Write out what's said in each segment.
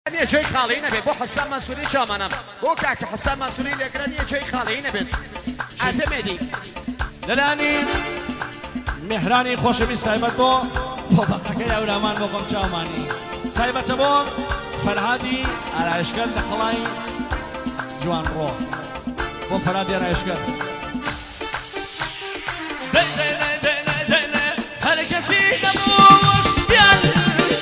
نیه جای خالی نبید با حسن منصوری چامانم با که حسن منصوری لگرن نیه جای خالی نبید عتمدی للانی مهرانی خوشمی سایبت با بقیه اولامان بقم چامانی سایبت با فرهادی عرایشگر لخلای جوان رو با فرهادی عرایشگر هر کسی نموش بیان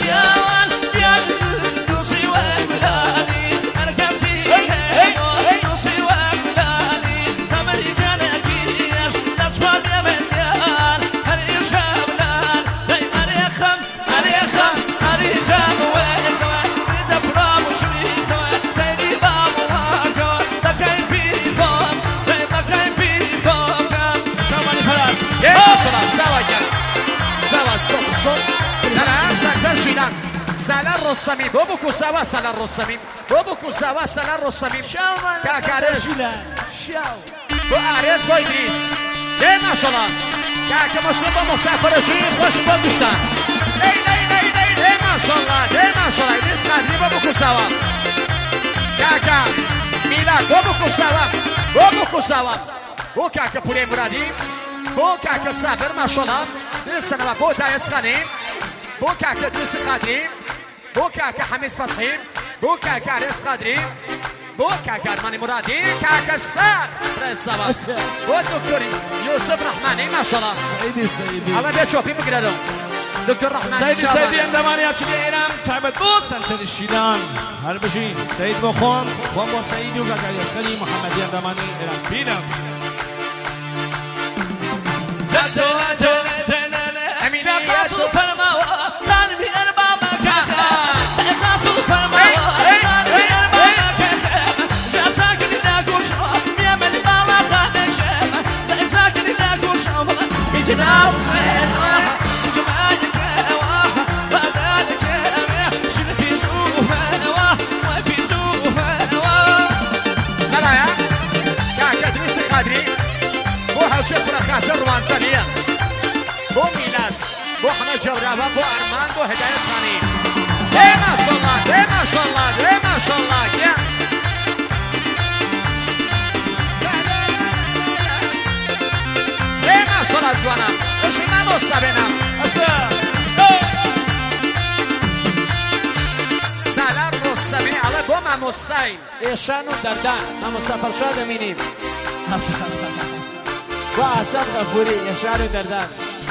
سالار رسمی بابو سوا سالار رسمی بابو سوا سالار رسمی کاکارس بو عرض با ادریس ده ماشاءالله کاک مسلم با مسافرشی خوش بندشتن ای ده ماشاءالله ادریس قدری بابو سوا کاکا میلاد بابو سوا بو کاکا پوری مرادی بو کاکا صابر ماشاءالله سنوا بو دایس خانی بو کاکا ادریس قدری بو کاکا حمیز فتحی بو کاکا عرض قدری بو کاکا ارمانی مرادی کاکا ستار برسوا بو دکتر یوسف رحمانی ماشاءالله سیدی حالا بیا چوپی بگردم دکتر رحمانی سیدی اندمانی افشین ایران تعبت بو سنتر شیدان هر بشین سید بخون با سیدی و کاکا یسخلی محمدی اندمانی ایران بینم امینی یاسو فرما طالبی ارباب رسول فرما طالبی ارباب جاساك لداكوش يا من بالا خانش جاساك لداكوش يجناو سين جمالك واح بدالك شنو في زوفه وفي زوفه لا يا كاكا ادريس قادري بو حوشي برا خاسر روانسانيه بو ميلاد بو حمد جورابا بو ارمان بو هدايه خاني ما شاء الله يا ما شاء الله زوانا ايش ما مصابنا سلام رسمی على بو ما مصاي ایشانو دردان ما مسافر شاد مینیم با حسن غفوری ایشانو دردان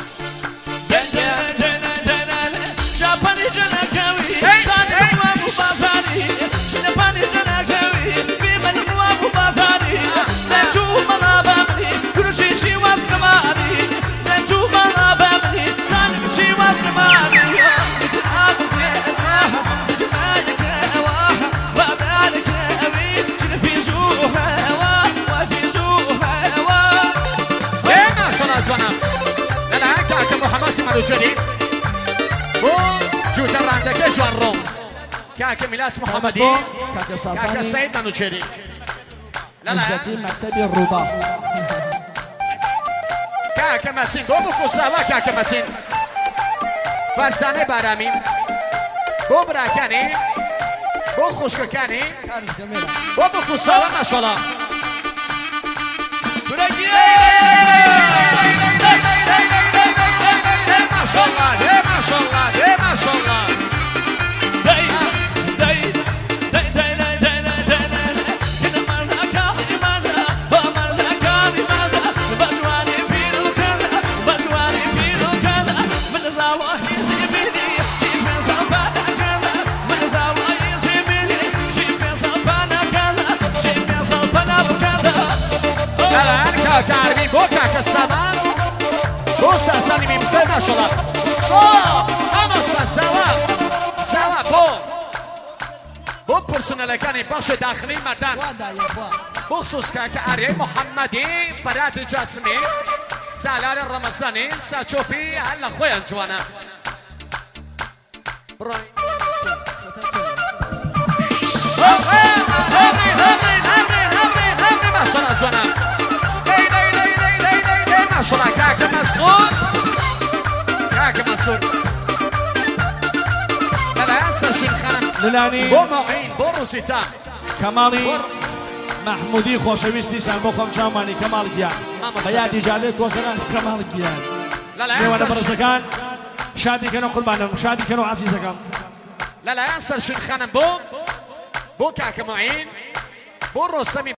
جاپانی جنکاوی دانی موابو بازاری شنپانی جنکاوی بیمن موابو بازاری نجو منا بامنی کروچی واز کمانی نجو منا بامنی تانی چی واز کمانی نجاب سینا نجمالك واح وابالك اوی شنفی زوها وفی زوها ما شاء الله زوانا لا كاكا محمد سيمانو جديد بو جوتر راندك جوان روم كاكا ميلاس محمدي كاكا سيد نانوچيري عزتي مكتبي الربا كاكا ماتين بو كوساوا كاكا ماتين فرسانه بارامي بو براكاني بو خوشككاني بو كوساوا ما شاء الله ما شاء الله ما شاء الله كاربين بوكا كالسمان بوسا ساني ميمسل ما شاء الله خمسة سوا بو برسونال كاني باش داخلي مردان بخصوص كاري محمدي فراد جاسمي سالار الرمضاني ساتشوبي هلا خويا جوانا بروي ما شاء الله زوانا ما شاء الله كاكا مسعود سرشون خانم للانی بو معین بو روسیتا کمالی محمودی خوشویستی سر بخوام چامانی کمال گیان بیادی جاده کوسران کمال گیان نوانا برزدکان شادی کنو قربانم شادی کنو عزیزکم لا سرشون خانم بو كاك معين بو روسمي